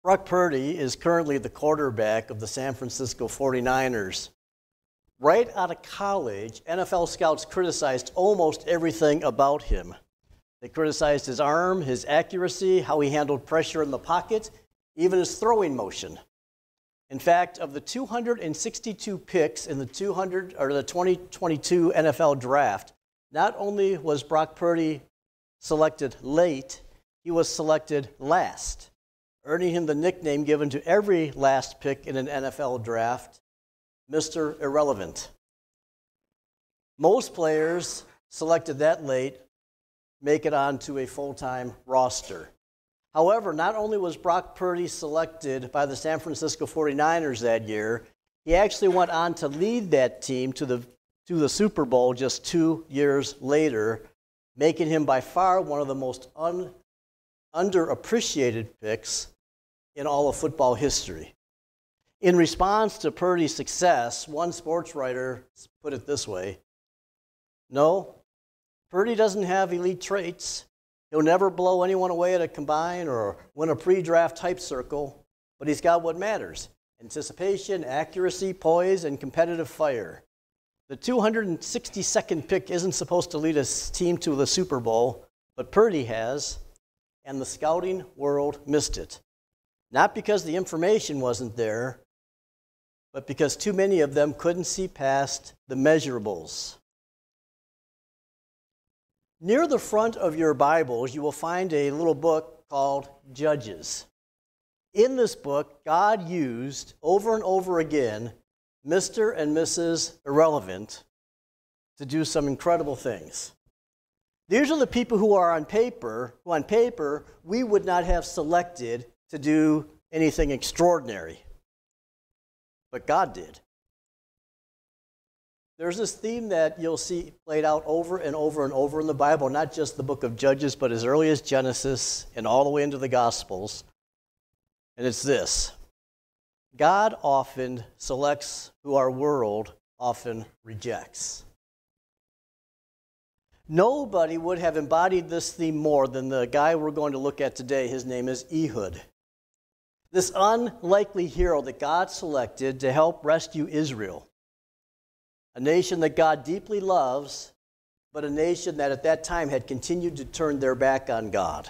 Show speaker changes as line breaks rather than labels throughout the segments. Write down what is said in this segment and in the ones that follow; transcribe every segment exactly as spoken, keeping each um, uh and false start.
Brock Purdy is currently the quarterback of the San Francisco forty-niners. Right out of college, N F L scouts criticized almost everything about him. They criticized his arm, his accuracy, how he handled pressure in the pocket, even his throwing motion. In fact, of the two hundred sixty-two picks in the two hundred or the twenty twenty-two N F L draft, not only was Brock Purdy selected late, he was selected last, earning him the nickname given to every last pick in an N F L draft, Mister Irrelevant. Most players selected that late make it onto a full-time roster. However, not only was Brock Purdy selected by the San Francisco forty-niners that year, he actually went on to lead that team to the, to the Super Bowl just two years later, making him by far one of the most un, underappreciated picks in all of football history. In response to Purdy's success, one sports writer put it this way: no, Purdy doesn't have elite traits. He'll never blow anyone away at a combine or win a pre-draft hype circle, but he's got what matters: anticipation, accuracy, poise, and competitive fire. The two hundred sixty-second pick isn't supposed to lead his team to the Super Bowl, but Purdy has, and the scouting world missed it. Not because the information wasn't there, but because too many of them couldn't see past the measurables. Near the front of your Bibles, you will find a little book called Judges. In this book, God used over and over again Mister and Missus Irrelevant to do some incredible things. These are the people who are on paper, who on paper we would not have selected to do anything extraordinary. But God did. There's this theme that you'll see played out over and over and over in the Bible, not just the book of Judges, but as early as Genesis and all the way into the Gospels. And it's this: God often selects who our world often rejects. Nobody would have embodied this theme more than the guy we're going to look at today. His name is Ehud. This unlikely hero that God selected to help rescue Israel, a nation that God deeply loves, but a nation that at that time had continued to turn their back on God.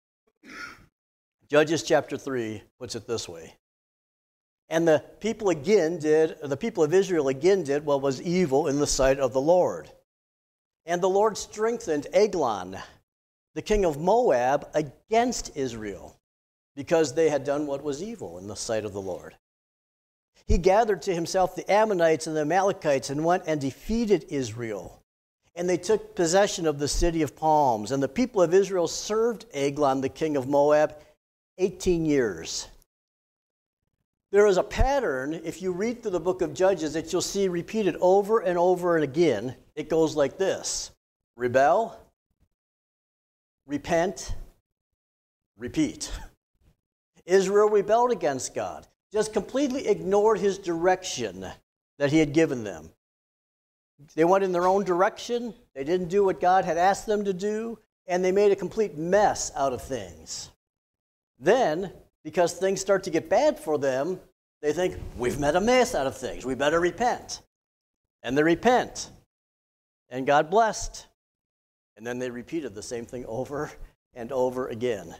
Judges chapter three puts it this way: and the people again did, the people of Israel again did what was evil in the sight of the Lord. And the Lord strengthened Eglon, the king of Moab, against Israel, because they had done what was evil in the sight of the Lord. He gathered to himself the Ammonites and the Amalekites and went and defeated Israel. And they took possession of the city of palms. And the people of Israel served Eglon, the king of Moab, eighteen years. There is a pattern, if you read through the book of Judges, that you'll see repeated over and over and again. It goes like this: rebel, repent, repeat. Israel rebelled against God, just completely ignored his direction that he had given them. They went in their own direction, they didn't do what God had asked them to do, and they made a complete mess out of things. Then, because things start to get bad for them, they think, we've made a mess out of things, we better repent. And they repent, and God blessed. And then they repeated the same thing over and over again.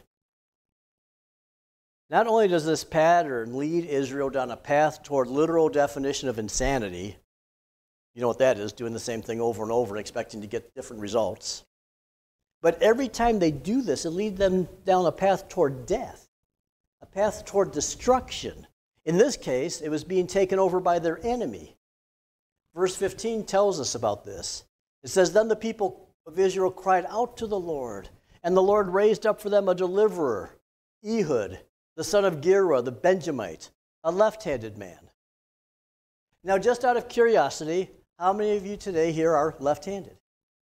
Not only does this pattern lead Israel down a path toward literal definition of insanity, you know what that is, doing the same thing over and over and expecting to get different results, but every time they do this, it leads them down a path toward death, a path toward destruction. In this case, it was being taken over by their enemy. Verse fifteen tells us about this. It says, then the people of Israel cried out to the Lord, and the Lord raised up for them a deliverer, Ehud, the son of Gera, the Benjamite, a left-handed man. Now, just out of curiosity, how many of you today here are left-handed?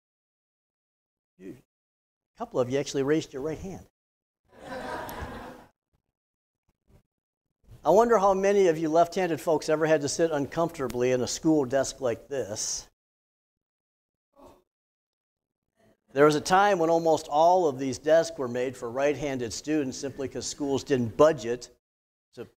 A couple of you actually raised your right hand. I wonder how many of you left-handed folks ever had to sit uncomfortably in a school desk like this. There was a time when almost all of these desks were made for right-handed students simply because schools didn't budget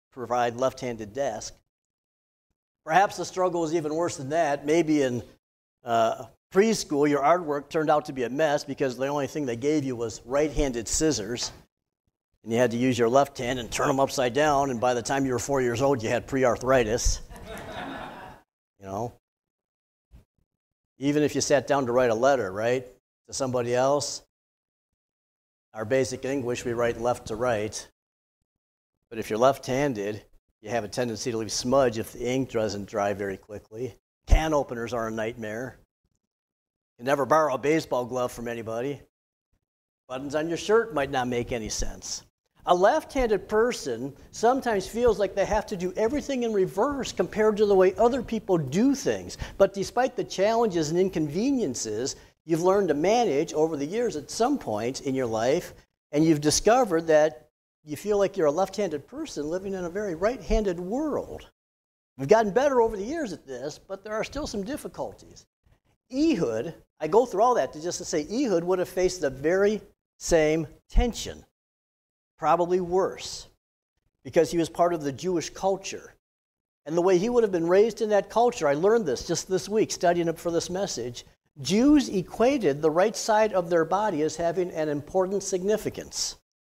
provide left-handed desk. Perhaps the struggle was even worse than that. Maybe in uh, preschool, your artwork turned out to be a mess because the only thing they gave you was right-handed scissors. And you had to use your left hand and turn them upside down, and by the time you were four years old, you had pre-arthritis. You know? Even if you sat down to write a letter, right, to somebody else, our basic English, we write left to right. But if you're left-handed, you have a tendency to leave smudge if the ink doesn't dry very quickly. Can openers are a nightmare. You never borrow a baseball glove from anybody. Buttons on your shirt might not make any sense. A left-handed person sometimes feels like they have to do everything in reverse compared to the way other people do things. But despite the challenges and inconveniences you've learned to manage over the years at some point in your life, and you've discovered that you feel like you're a left-handed person living in a very right-handed world. We've gotten better over the years at this, but there are still some difficulties. Ehud, I go through all that to just to say Ehud would have faced the very same tension, probably worse, because he was part of the Jewish culture. And the way he would have been raised in that culture, I learned this just this week studying up for this message, Jews equated the right side of their body as having an important significance.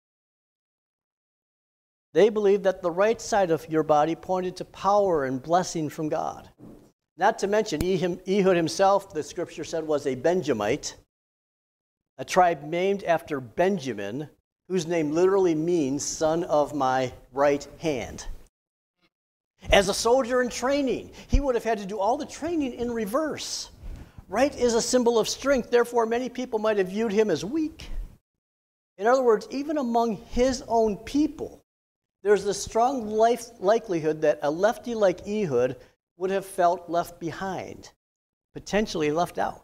They believed that the right side of your body pointed to power and blessing from God. Not to mention, Ehud himself, the scripture said, was a Benjamite, a tribe named after Benjamin, whose name literally means son of my right hand. As a soldier in training, he would have had to do all the training in reverse. Right is a symbol of strength, therefore many people might have viewed him as weak. In other words, even among his own people, there's a strong life likelihood that a lefty like Ehud would have felt left behind, potentially left out.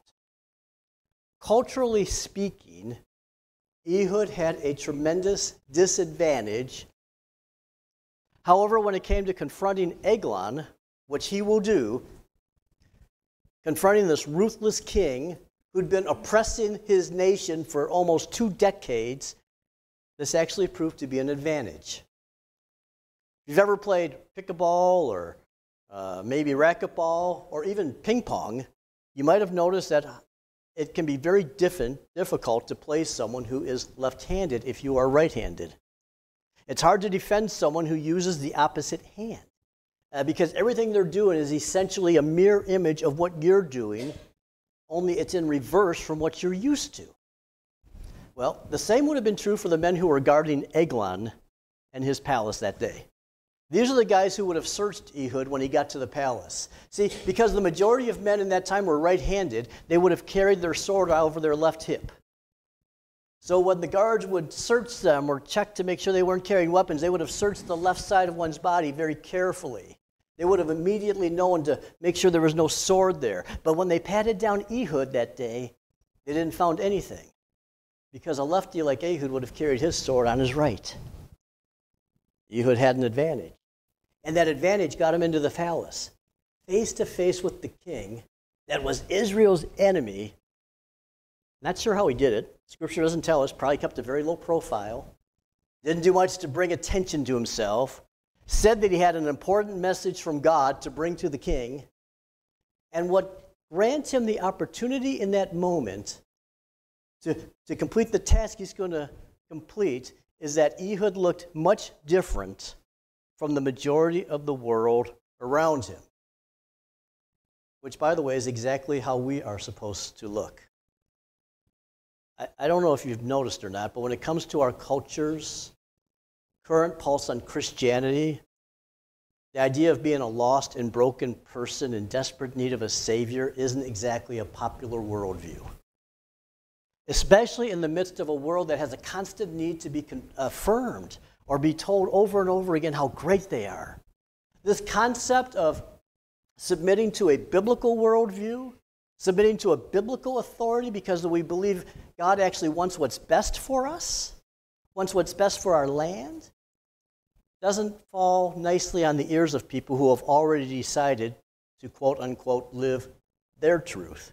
Culturally speaking, Ehud had a tremendous disadvantage. However, when it came to confronting Eglon, which he will do, confronting this ruthless king who'd been oppressing his nation for almost two decades, this actually proved to be an advantage. If you've ever played pickleball or uh, maybe racquetball or even ping pong, you might have noticed that it can be very different, difficult to play someone who is left-handed if you are right-handed. It's hard to defend someone who uses the opposite hand uh, because everything they're doing is essentially a mirror image of what you're doing, only it's in reverse from what you're used to. Well, the same would have been true for the men who were guarding Eglon and his palace that day. These are the guys who would have searched Ehud when he got to the palace. See, because the majority of men in that time were right-handed, they would have carried their sword over their left hip. So when the guards would search them or check to make sure they weren't carrying weapons, they would have searched the left side of one's body very carefully. They would have immediately known to make sure there was no sword there. But when they patted down Ehud that day, they didn't find anything, because a lefty like Ehud would have carried his sword on his right. Ehud had an advantage. And that advantage got him into the palace, face to face with the king that was Israel's enemy. Not sure how he did it. Scripture doesn't tell us. Probably kept a very low profile. Didn't do much to bring attention to himself. Said that he had an important message from God to bring to the king. And what grants him the opportunity in that moment to, to complete the task he's going to complete is that Ehud looked much different from the majority of the world around him. Which, by the way, is exactly how we are supposed to look. I, I don't know if you've noticed or not, but when it comes to our culture's current pulse on Christianity, the idea of being a lost and broken person in desperate need of a Savior isn't exactly a popular worldview. Especially in the midst of a world that has a constant need to be con- affirmed or be told over and over again how great they are. This concept of submitting to a biblical worldview, submitting to a biblical authority because we believe God actually wants what's best for us, wants what's best for our land, doesn't fall nicely on the ears of people who have already decided to quote-unquote live their truth.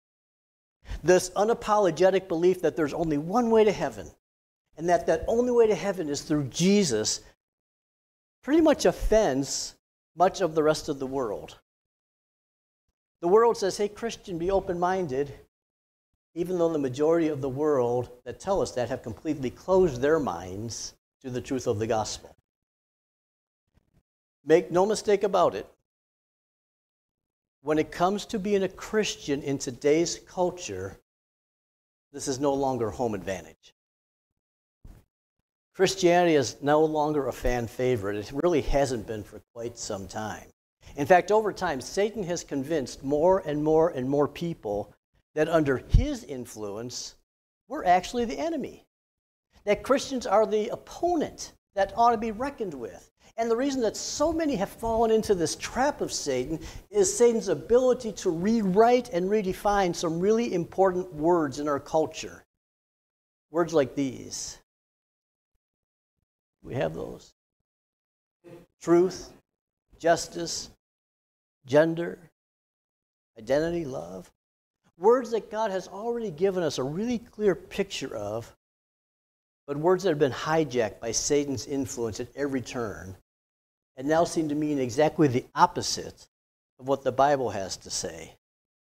This unapologetic belief that there's only one way to heaven, and that that only way to heaven is through Jesus, pretty much offends much of the rest of the world. The world says, hey, Christian, be open-minded, even though the majority of the world that tell us that have completely closed their minds to the truth of the gospel. Make no mistake about it. When it comes to being a Christian in today's culture, this is no longer home advantage. Christianity is no longer a fan favorite. It really hasn't been for quite some time. In fact, over time, Satan has convinced more and more and more people that under his influence, we're actually the enemy. That Christians are the opponent that ought to be reckoned with. And the reason that so many have fallen into this trap of Satan is Satan's ability to rewrite and redefine some really important words in our culture. Words like these. We have those. Truth, justice, gender, identity, love. Words that God has already given us a really clear picture of, but words that have been hijacked by Satan's influence at every turn, and now seem to mean exactly the opposite of what the Bible has to say.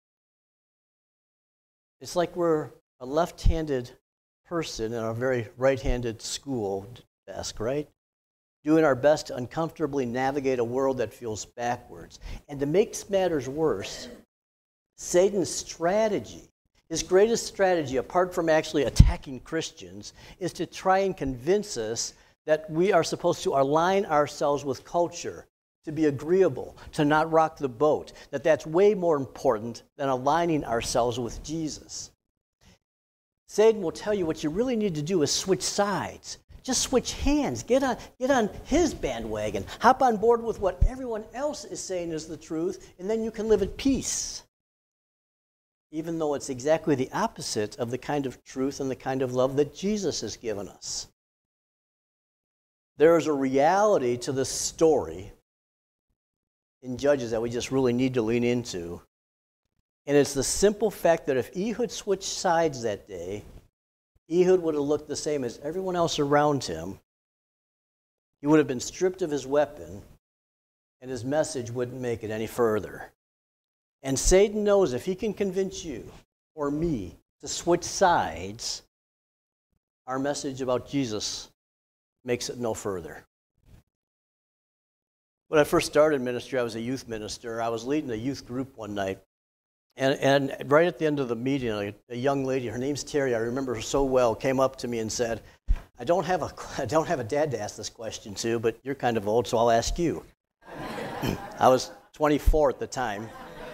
It's like we're a left-handed person in a very right-handed school desk, right? Doing our best to uncomfortably navigate a world that feels backwards. And to make matters worse, Satan's strategy, his greatest strategy, apart from actually attacking Christians, is to try and convince us that we are supposed to align ourselves with culture, to be agreeable, to not rock the boat, that that's way more important than aligning ourselves with Jesus. Satan will tell you what you really need to do is switch sides. Just switch hands. Get on, get on his bandwagon. Hop on board with what everyone else is saying is the truth, and then you can live at peace. Even though it's exactly the opposite of the kind of truth and the kind of love that Jesus has given us. There is a reality to this story in Judges that we just really need to lean into. And it's the simple fact that if Ehud switched sides that day, Ehud would have looked the same as everyone else around him. He would have been stripped of his weapon, and his message wouldn't make it any further. And Satan knows if he can convince you or me to switch sides, our message about Jesus makes it no further. When I first started ministry, I was a youth minister. I was leading a youth group one night. And, and right at the end of the meeting, a, a young lady, her name's Terry, I remember her so well, came up to me and said, I don't have a, I don't have a dad to ask this question to, but you're kind of old, so I'll ask you. I was twenty-four at the time.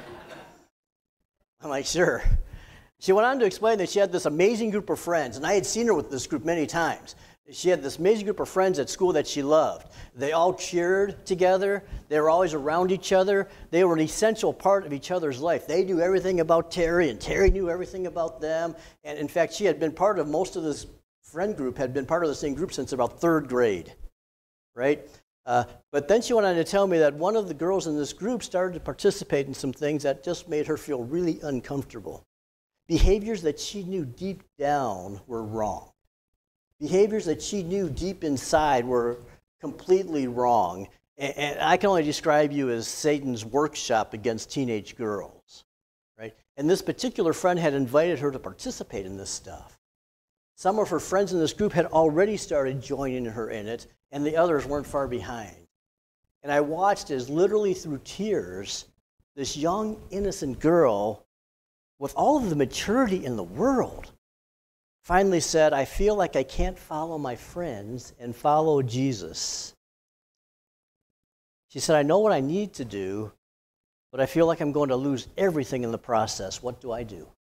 I'm like, sure. She went on to explain that she had this amazing group of friends, and I had seen her with this group many times. She had this amazing group of friends at school that she loved. They all cheered together. They were always around each other. They were an essential part of each other's life. They knew everything about Terry, and Terry knew everything about them. And in fact, she had been part of most of this friend group, had been part of the same group since about third grade, right? Uh, but then she went on to tell me that one of the girls in this group started to participate in some things that just made her feel really uncomfortable. Behaviors that she knew deep down were wrong. Behaviors that she knew deep inside were completely wrong. And, and I can only describe you as Satan's workshop against teenage girls, right? And this particular friend had invited her to participate in this stuff. Some of her friends in this group had already started joining her in it, and the others weren't far behind. And I watched as literally through tears, this young, innocent girl, with all of the maturity in the world, finally said, I feel like I can't follow my friends and follow Jesus. She said, I know what I need to do, but I feel like I'm going to lose everything in the process. What do I do?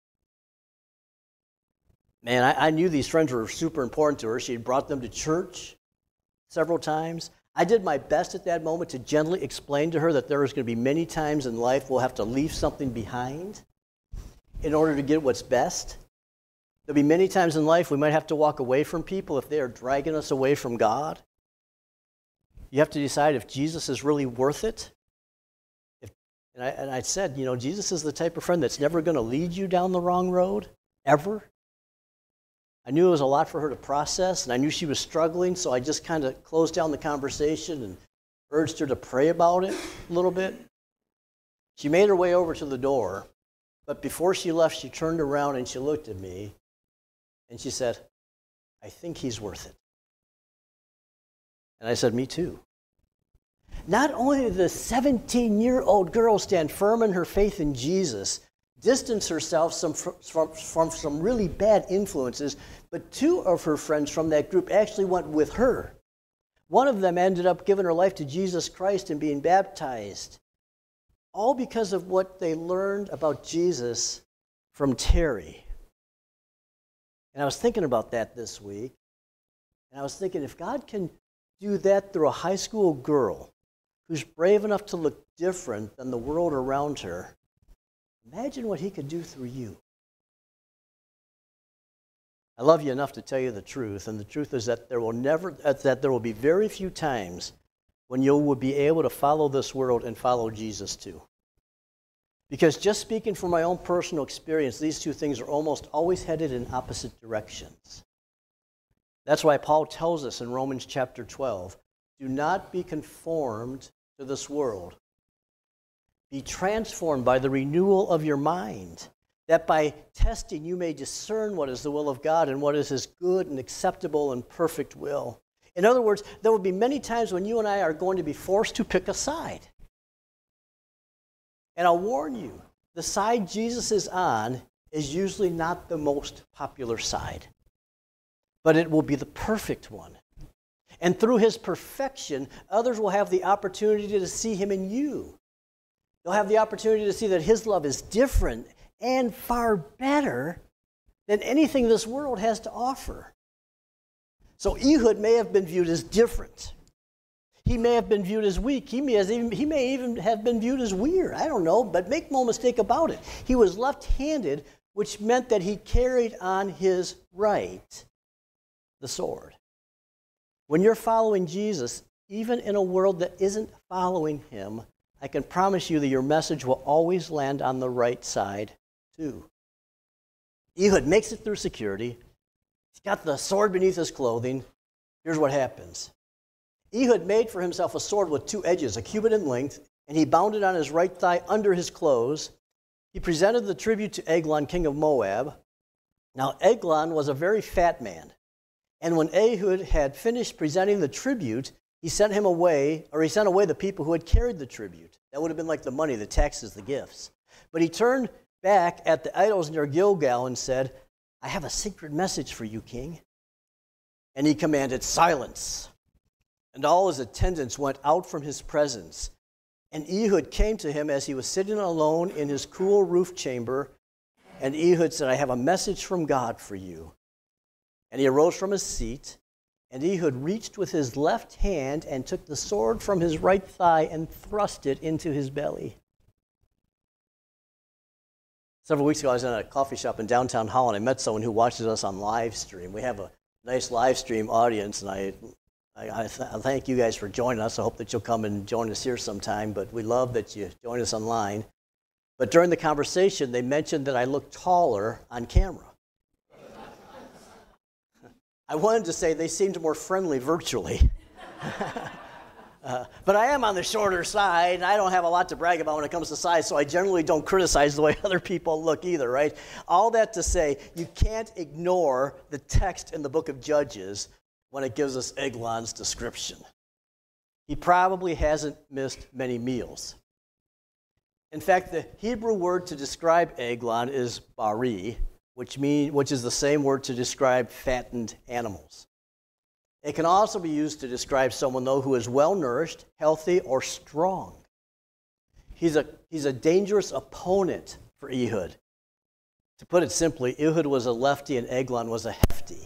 Man, I, I knew these friends were super important to her. She had brought them to church several times. I did my best at that moment to gently explain to her that there was going to be many times in life we'll have to leave something behind in order to get what's best. There'll be many times in life we might have to walk away from people if they are dragging us away from God. You have to decide if Jesus is really worth it. If, and, I, and I said, you know, Jesus is the type of friend that's never going to lead you down the wrong road, ever. I knew it was a lot for her to process, and I knew she was struggling, so I just kind of closed down the conversation and urged her to pray about it a little bit. She made her way over to the door, but before she left, she turned around and she looked at me, and she said, "I think he's worth it." And I said, "Me too." Not only did the seventeen-year-old girl stand firm in her faith in Jesus, distance herself some, from, from some really bad influences, but two of her friends from that group actually went with her. One of them ended up giving her life to Jesus Christ and being baptized, all because of what they learned about Jesus from Terry. And I was thinking about that this week, and I was thinking, if God can do that through a high school girl who's brave enough to look different than the world around her, imagine what he could do through you. I love you enough to tell you the truth, and the truth is that there will never, that there will be very few times when you will be able to follow this world and follow Jesus too. Because just speaking from my own personal experience, these two things are almost always headed in opposite directions. That's why Paul tells us in Romans chapter twelve, do not be conformed to this world. Be transformed by the renewal of your mind, that by testing you may discern what is the will of God and what is his good and acceptable and perfect will. In other words, there will be many times when you and I are going to be forced to pick a side. And I'll warn you, the side Jesus is on is usually not the most popular side, but it will be the perfect one. And through his perfection, others will have the opportunity to see him in you. They'll have the opportunity to see that his love is different and far better than anything this world has to offer. So Ehud may have been viewed as different. He may have been viewed as weak. He may, even, he may even have been viewed as weird. I don't know, but make no mistake about it. He was left-handed, which meant that he carried on his right the sword. When you're following Jesus, even in a world that isn't following him, I can promise you that your message will always land on the right side, too. Ehud makes it through security. He's got the sword beneath his clothing. Here's what happens. Ehud made for himself a sword with two edges, a cubit in length, and he bound it on his right thigh under his clothes. He presented the tribute to Eglon, king of Moab. Now, Eglon was a very fat man. And when Ehud had finished presenting the tribute, he sent him away, or he sent away the people who had carried the tribute. That would have been like the money, the taxes, the gifts. But he turned back at the idols near Gilgal and said, "I have a secret message for you, king." And he commanded, "Silence." And all his attendants went out from his presence. And Ehud came to him as he was sitting alone in his cool roof chamber. And Ehud said, "I have a message from God for you." And he arose from his seat, and Ehud reached with his left hand and took the sword from his right thigh and thrust it into his belly. Several weeks ago, I was in a coffee shop in downtown Holland. I met someone who watches us on live stream. We have a nice live stream audience, and I, I, I, th- I thank you guys for joining us. I hope that you'll come and join us here sometime, but we love that you join us online. But during the conversation, they mentioned that I look taller on camera. I wanted to say they seemed more friendly virtually. uh, but I am on the shorter side, and I don't have a lot to brag about when it comes to size, so I generally don't criticize the way other people look either, right? All that to say, you can't ignore the text in the book of Judges when it gives us Eglon's description. He probably hasn't missed many meals. In fact, the Hebrew word to describe Eglon is bari, which mean, which is the same word to describe fattened animals. It can also be used to describe someone, though, who is well-nourished, healthy, or strong. He's a, he's a dangerous opponent for Ehud. To put it simply, Ehud was a lefty and Eglon was a hefty.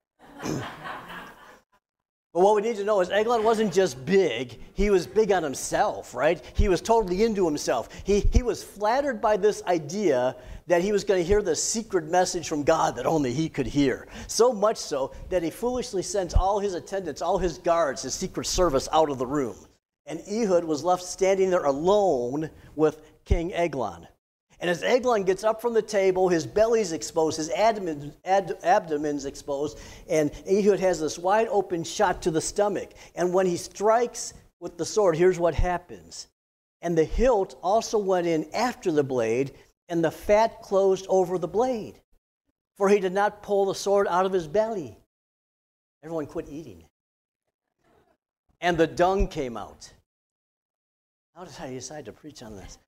But what we need to know is Eglon wasn't just big, he was big on himself, right? He was totally into himself. He, he was flattered by this idea that he was going to hear the secret message from God that only he could hear. So much so that he foolishly sent all his attendants, all his guards, his secret service out of the room. And Ehud was left standing there alone with King Eglon. And as Eglon gets up from the table, his belly's exposed, his abdomen, ad, abdomen's exposed, and Ehud has this wide open shot to the stomach. And when he strikes with the sword, here's what happens. And the hilt also went in after the blade, and the fat closed over the blade. For he did not pull the sword out of his belly. Everyone quit eating. And the dung came out. How did I decide to preach on this?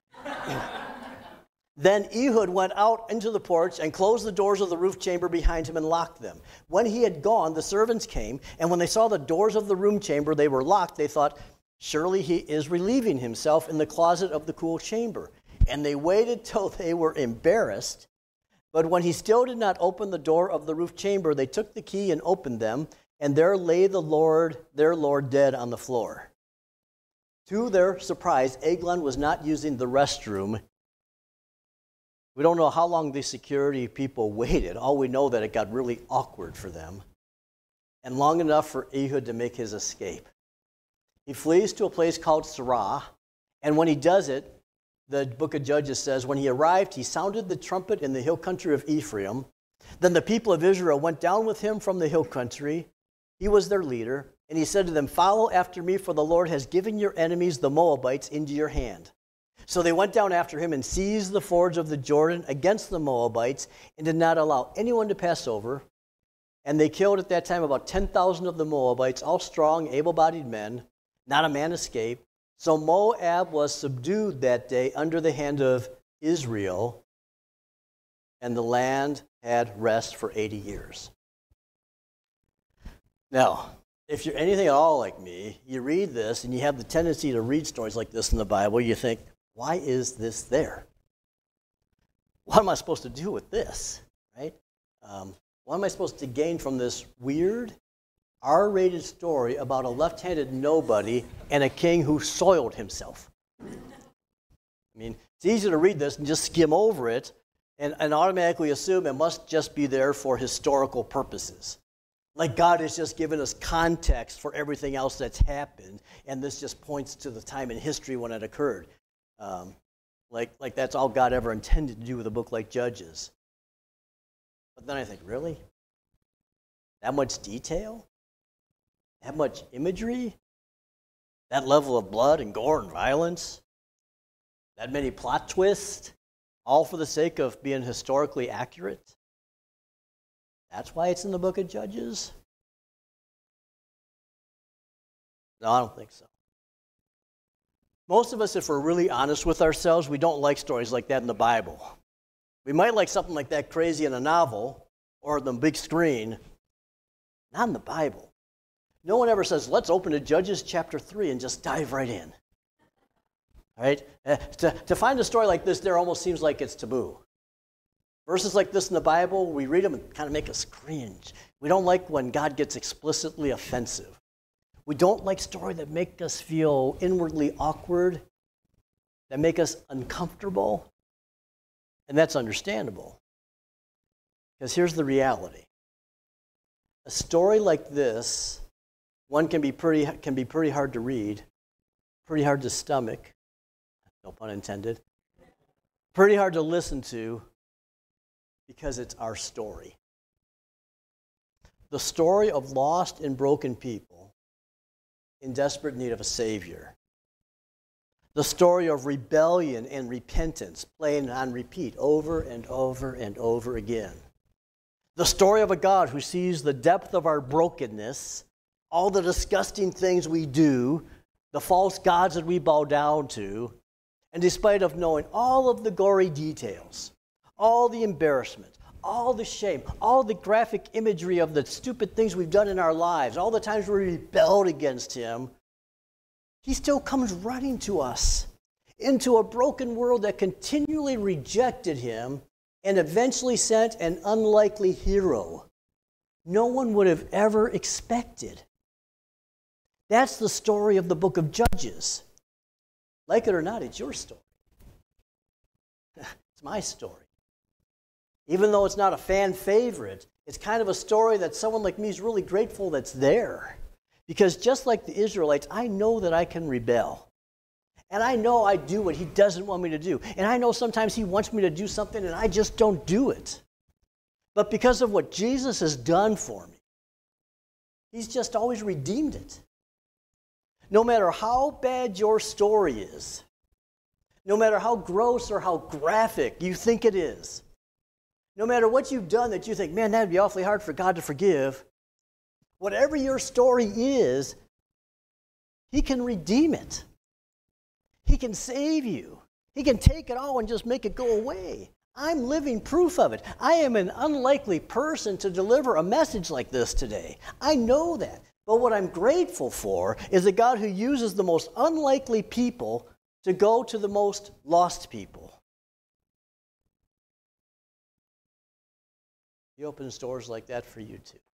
Then Ehud went out into the porch and closed the doors of the roof chamber behind him and locked them. When he had gone, the servants came, and when they saw the doors of the room chamber, they were locked. They thought, surely he is relieving himself in the closet of the cool chamber. And they waited till they were embarrassed. But when he still did not open the door of the roof chamber, they took the key and opened them, and there lay the Lord, their Lord, dead on the floor. To their surprise, Eglon was not using the restroom. We don't know how long the security people waited. All we know that it got really awkward for them, and long enough for Ehud to make his escape. He flees to a place called Sarah, and when he does it, the book of Judges says, when he arrived, he sounded the trumpet in the hill country of Ephraim. Then the people of Israel went down with him from the hill country. He was their leader, and he said to them, follow after me, for the Lord has given your enemies, the Moabites, into your hand. So they went down after him and seized the fords of the Jordan against the Moabites and did not allow anyone to pass over. And they killed at that time about ten thousand of the Moabites, all strong, able-bodied men. Not a man escaped. So Moab was subdued that day under the hand of Israel, and the land had rest for eighty years. Now, if you're anything at all like me, you read this and you have the tendency to read stories like this in the Bible, you think, why is this there? What am I supposed to do with this, right? Um, what am I supposed to gain from this weird, R-rated story about a left-handed nobody and a king who soiled himself? I mean, it's easy to read this and just skim over it and, and automatically assume it must just be there for historical purposes. Like God has just given us context for everything else that's happened, and this just points to the time in history when it occurred. Um, like, like that's all God ever intended to do with a book like Judges. But then I think, really? That much detail? That much imagery? That level of blood and gore and violence? That many plot twists? All for the sake of being historically accurate? That's why it's in the book of Judges? No, I don't think so. Most of us, if we're really honest with ourselves, we don't like stories like that in the Bible. We might like something like that crazy in a novel or on the big screen, not in the Bible. No one ever says, let's open to Judges chapter three and just dive right in. All right? Uh, to, to find a story like this there almost seems like it's taboo. Verses like this in the Bible, we read them and kind of make us cringe. We don't like when God gets explicitly offensive. We don't like stories that make us feel inwardly awkward, that make us uncomfortable, and that's understandable. Because here's the reality. A story like this, one can be pretty can be pretty hard to read, pretty hard to stomach, no pun intended, pretty hard to listen to, because it's our story. The story of lost and broken people in desperate need of a Savior. The story of rebellion and repentance playing on repeat over and over and over again. The story of a God who sees the depth of our brokenness, all the disgusting things we do, the false gods that we bow down to, and despite of knowing all of the gory details, all the embarrassment, all the shame, all the graphic imagery of the stupid things we've done in our lives, all the times we rebelled against him, he still comes running to us into a broken world that continually rejected him and eventually sent an unlikely hero no one would have ever expected. That's the story of the book of Judges. Like it or not, it's your story. It's my story. Even though it's not a fan favorite, it's kind of a story that someone like me is really grateful that's there. Because just like the Israelites, I know that I can rebel. And I know I do what he doesn't want me to do. And I know sometimes he wants me to do something and I just don't do it. But because of what Jesus has done for me, he's just always redeemed it. No matter how bad your story is, no matter how gross or how graphic you think it is, no matter what you've done that you think, man, that'd be awfully hard for God to forgive, whatever your story is, he can redeem it. He can save you. He can take it all and just make it go away. I'm living proof of it. I am an unlikely person to deliver a message like this today. I know that. But what I'm grateful for is a God who uses the most unlikely people to go to the most lost people. He opens doors like that for you too.